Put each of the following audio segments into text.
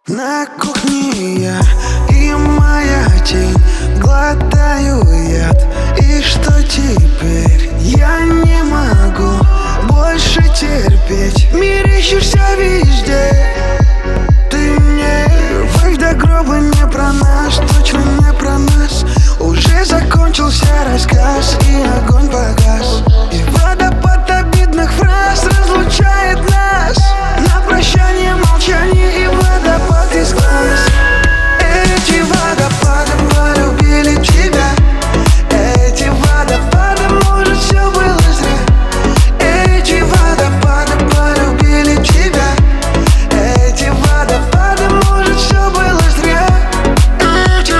На кухне я и моя тень, глотаю яд. И что теперь? Я не могу больше терпеть. Мерещишься везде. Ты мне любовь до гроба не про нас, точно не про нас. Уже закончился рассказ, и огонь погас. И водопад обидных фраз разлучает нас. На прощание молчание и водопад из глаз. Эти водопады полюбили тебя. Эти водопады, может, все было зря. Эти водопады полюбили тебя. Эти водопады, может, все было зря. Эти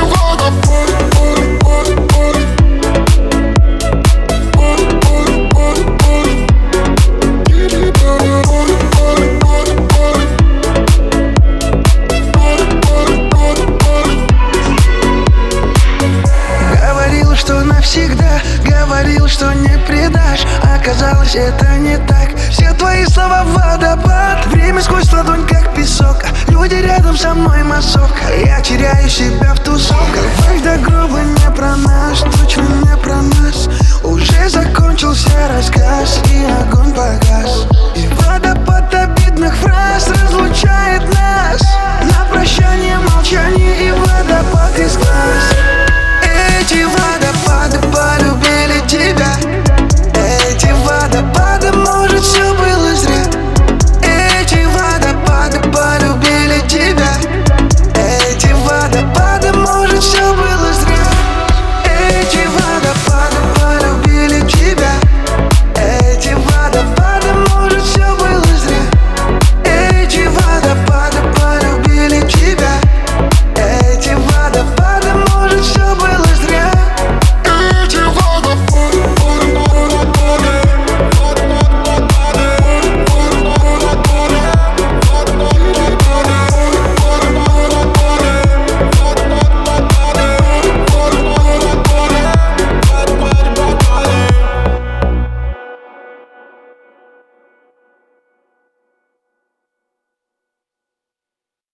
Говорил, что навсегда, говорил, что не предашь. Оказалось, это не так. Все твои слова водопад. Время сквозь ладонь, как песок. Люди рядом со мной массовка. Я теряю себя в тусовках. Любовь до гроба не про нас, точно не про нас. Уже закончился рассказ, и огонь погас. И водопад обидных фраз разлучает нас.